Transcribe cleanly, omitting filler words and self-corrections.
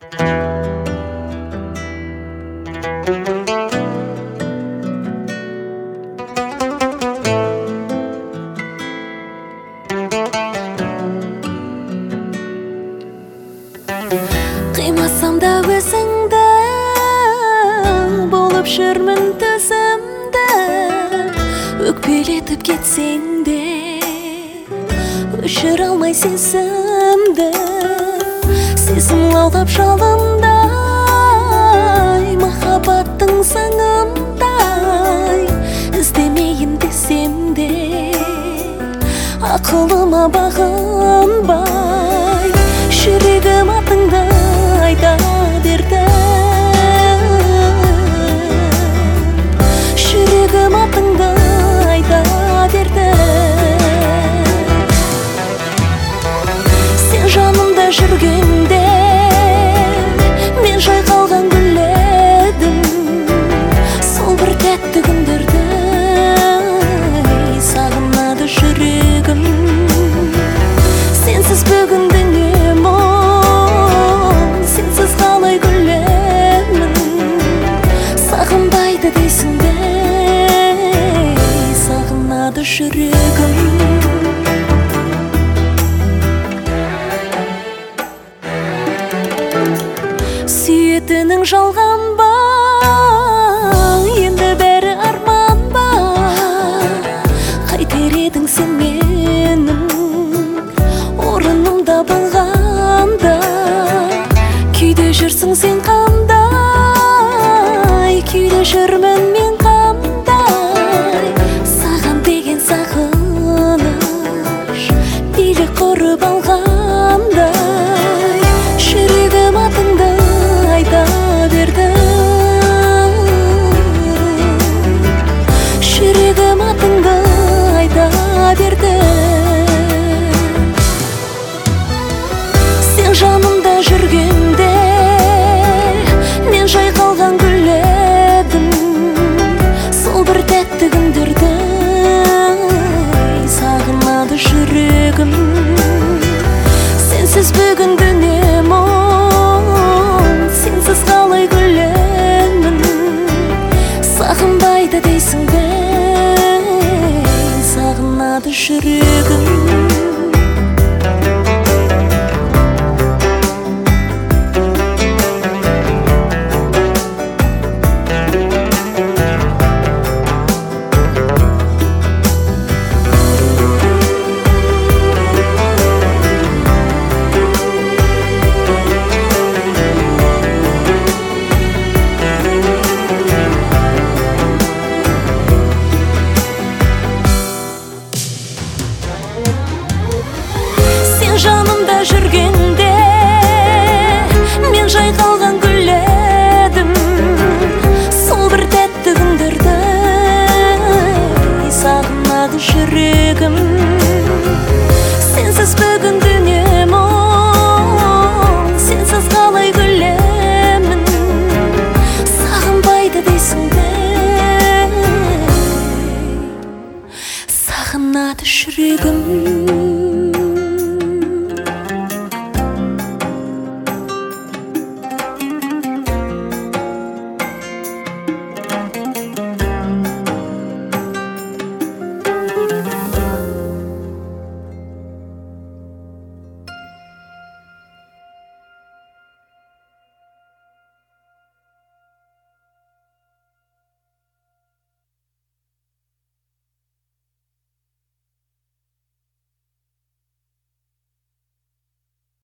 Қимасам да өзіңді, болып жүрмін төзімді, өкпелетіп кетсең де өшіре алмай сезімді. Сезім лаулап жалындай, махаббаттың заңындай, іздемейін десем де ақылыма бағынбай, жүрегім атыңды айта берді. Жүрегім атыңды айта берді. Сен жанымда жүргенде мен жайқалған гүл едім. Сол бір тәтті күндерді сағынады жүрегім. Сенсіз бүгін дүние мұң, сенсіз қалай күлемін. Сағынбайды дейсің бе, сағынады жүрегім. Сүйетінің жалған ба, енді бәрі арман ба? Қайтер едің сен менің орынымда болғанда? Күйде жүрсің сен қандай, күйде жүрмін мен қандай? Саған деген сағыныш билік құрып алғандай, жүрегім атыңды айта берді. Жүрегім атыңды айта берді. Сен жанымда жүргенде мен жайқалған гүл едім. Сол бір тәтті күндерді сағынады жүрегім. Сенсіз бүгін дүние мұң, сенсіз қалай күлемін. Сағынбайды дейсің бе, сағынады жүрегім.